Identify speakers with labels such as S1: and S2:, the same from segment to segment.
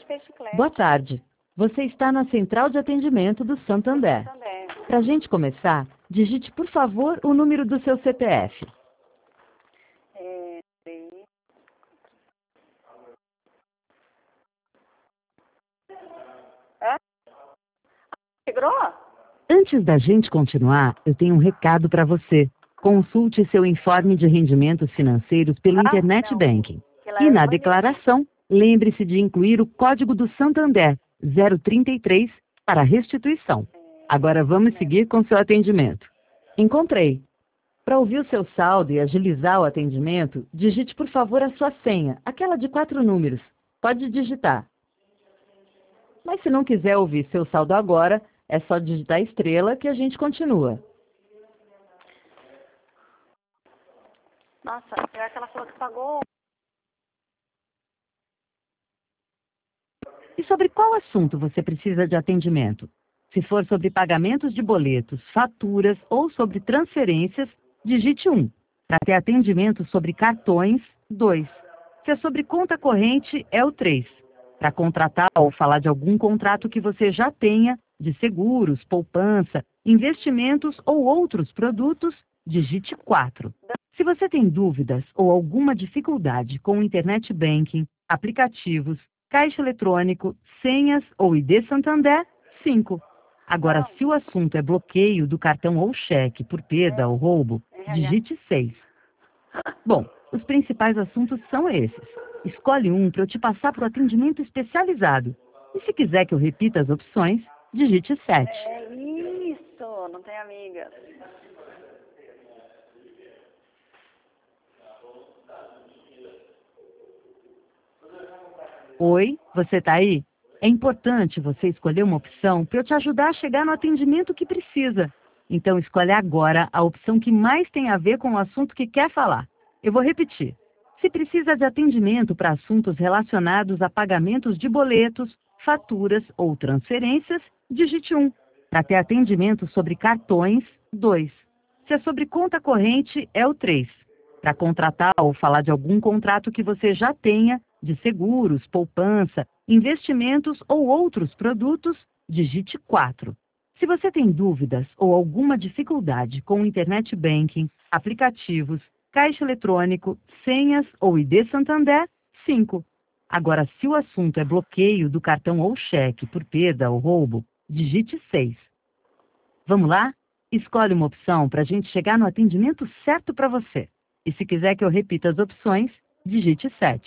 S1: ter chiclete.
S2: Boa tarde. Você está na central de atendimento do Santander. Para a gente começar, digite, por favor, o número do seu CPF.
S1: Integrou?
S2: Antes da gente continuar, eu tenho um recado para você. Consulte seu informe de rendimentos financeiros pelo Internet
S1: não.
S2: Banking.
S1: Ela
S2: E na
S1: é
S2: declaração, lembre-se de incluir o código do Santander 033 para restituição. Agora vamos seguir com seu atendimento. Encontrei. Para ouvir o seu saldo e agilizar o atendimento, digite por favor a sua senha, aquela de 4 números. Pode digitar. Mas se não quiser ouvir seu saldo agora, é só digitar estrela que a gente continua.
S1: Nossa, será que ela falou que pagou?
S2: E sobre qual assunto você precisa de atendimento? Se for sobre pagamentos de boletos, faturas ou sobre transferências, digite 1. Para ter atendimento sobre cartões, 2. Se é sobre conta corrente, é o 3. Para contratar ou falar de algum contrato que você já tenha, de seguros, poupança, investimentos ou outros produtos, digite 4. Se você tem dúvidas ou alguma dificuldade com o Internet Banking, aplicativos, caixa eletrônico, senhas ou ID Santander, 5. Agora, se o assunto é bloqueio do cartão ou cheque por perda ou roubo, digite 6. Bom, os principais assuntos são esses. Escolhe um para eu te passar para o atendimento especializado. E se quiser que eu repita as opções, digite 7.
S1: É isso, não tem amigas.
S2: Oi, você tá aí? É importante você escolher uma opção para eu te ajudar a chegar no atendimento que precisa. Então escolhe agora a opção que mais tem a ver com o assunto que quer falar. Eu vou repetir. Se precisa de atendimento para assuntos relacionados a pagamentos de boletos, faturas ou transferências, digite 1. Para ter atendimento sobre cartões, 2. Se é sobre conta corrente, é o 3. Para contratar ou falar de algum contrato que você já tenha, de seguros, poupança, investimentos ou outros produtos, digite 4. Se você tem dúvidas ou alguma dificuldade com o Internet Banking, aplicativos, caixa eletrônico, senhas ou ID Santander, 5. Agora, se o assunto é bloqueio do cartão ou cheque por perda ou roubo, digite 6. Vamos lá? Escolhe uma opção para a gente chegar no atendimento certo para você. E se quiser que eu repita as opções, digite 7.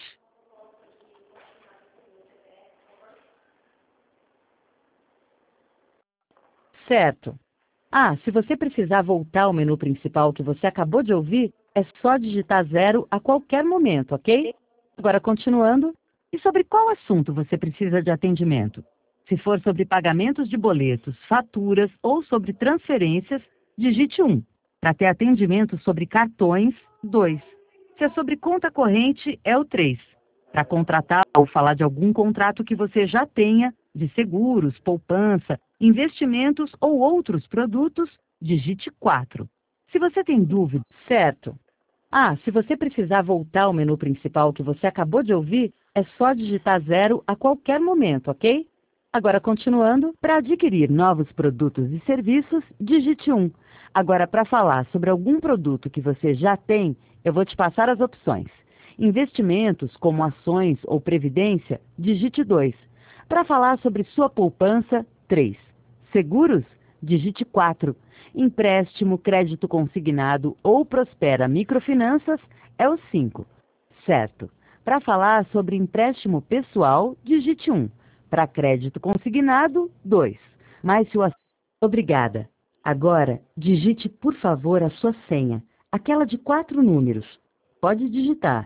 S2: Certo. Ah, se você precisar voltar ao menu principal que você acabou de ouvir, é só digitar 0 a qualquer momento, ok? Agora, continuando. E sobre qual assunto você precisa de atendimento? Se for sobre pagamentos de boletos, faturas ou sobre transferências, digite 1. Para ter atendimento sobre cartões, 2. Se é sobre conta corrente, é o 3. Para contratar ou falar de algum contrato que você já tenha, de seguros, poupança, investimentos ou outros produtos, digite 4. Se você tem dúvida, certo. Ah, se você precisar voltar ao menu principal que você acabou de ouvir, é só digitar 0 a qualquer momento, ok? Agora, continuando, para adquirir novos produtos e serviços, digite 1. Agora, para falar sobre algum produto que você já tem, eu vou te passar as opções. Investimentos, como ações ou previdência, digite 2. Para falar sobre sua poupança, 3. Seguros, digite 4. Empréstimo, crédito consignado ou Prospera Microfinanças é o 5. Certo. Para falar sobre empréstimo pessoal, digite 1. Para crédito consignado, 2. Mas se o Obrigada. Agora, digite, por favor, a sua senha, aquela de 4 números. Pode digitar.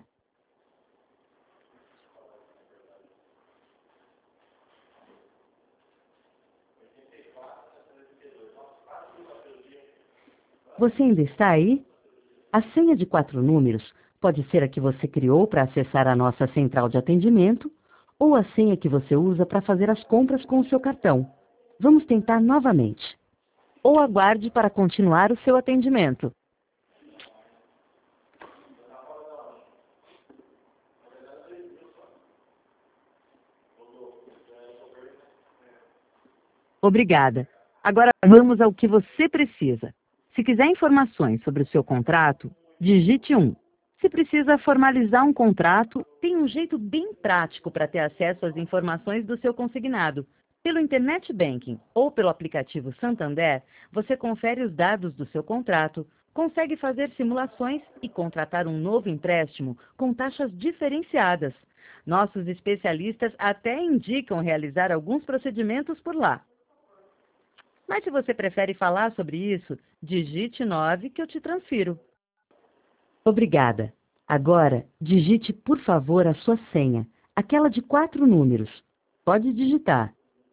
S2: Você ainda está aí? A senha de 4 números pode ser a que você criou para acessar a nossa central de atendimento ou a senha que você usa para fazer as compras com o seu cartão. Vamos tentar novamente. Ou aguarde para continuar o seu atendimento. Obrigada. Agora vamos ao que você precisa. Se quiser informações sobre o seu contrato, digite 1. Se precisa formalizar um contrato, tem um jeito bem prático para ter acesso às informações do seu consignado. Pelo Internet Banking ou pelo aplicativo Santander, você confere os dados do seu contrato, consegue fazer simulações e contratar um novo empréstimo com taxas diferenciadas. Nossos especialistas até indicam realizar alguns procedimentos por lá. Mas se você prefere falar sobre isso, digite 9 que eu te transfiro. Obrigada. Agora, digite, por favor, a sua senha, aquela de 4 números. Pode digitar.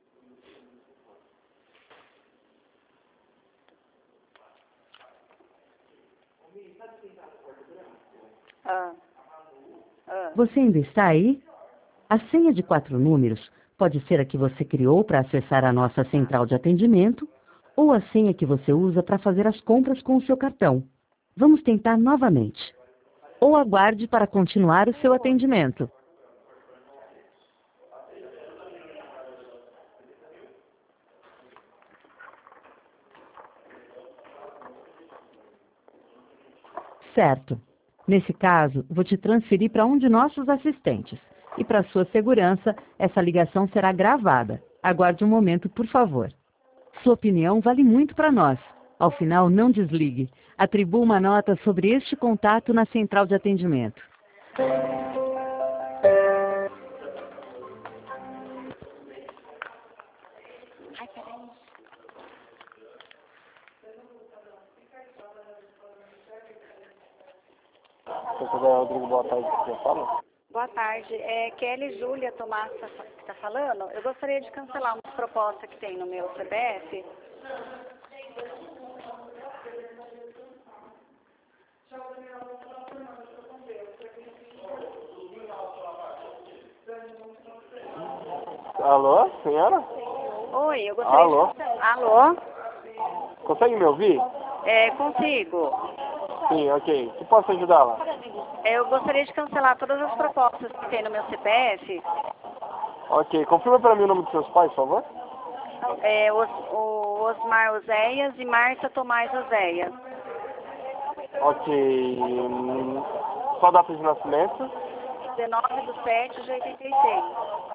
S1: Ah,
S2: Você ainda está aí? A senha de 4 números pode ser a que você criou para acessar a nossa central de atendimento ou a senha que você usa para fazer as compras com o seu cartão. Vamos tentar novamente. Ou aguarde para continuar o seu atendimento. Certo. Nesse caso, vou te transferir para um de nossos assistentes. E para sua segurança, essa ligação será gravada. Aguarde um momento, por favor. Sua opinião vale muito para nós. Ao final, não desligue. Atribua uma nota sobre este contato na central de atendimento.
S1: ai, peraí.
S3: Se puder, Rodrigo, boa tarde, você fala?
S1: Boa tarde. É Kelly Júlia Tomás que está falando. Eu gostaria de cancelar uma proposta que tem no meu CPF.
S3: Alô, senhora?
S1: Oi, eu gostaria
S3: Alô?
S1: de cancelar. Alô?
S3: Consegue me ouvir?
S1: Consigo.
S3: Sim, ok. Que posso ajudá-la?
S1: Eu gostaria de cancelar todas as propostas que tem no meu CPF.
S3: Ok, confirma para mim o nome dos seus pais, por favor.
S1: O Osmar Oséias e Marta Tomás Oséias.
S3: Ok. Só data de nascimento?
S1: 19/7/86.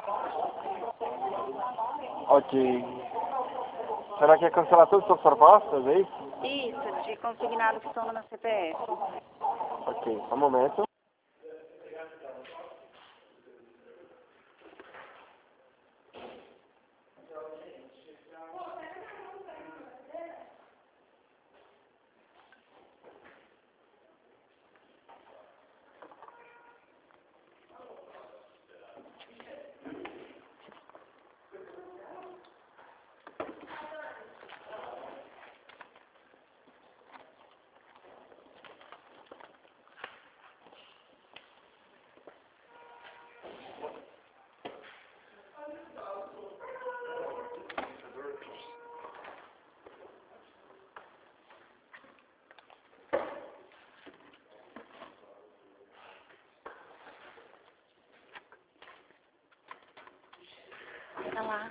S3: Ok. Será que é cancelar todas as suas propostas, é isso?
S1: Isso, de consignado que estão no meu CPF.
S3: Ok, só um momento.
S1: Olha lá.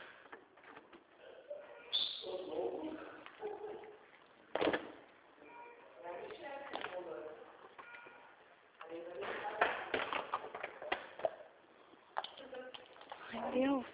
S1: Ai, Deus.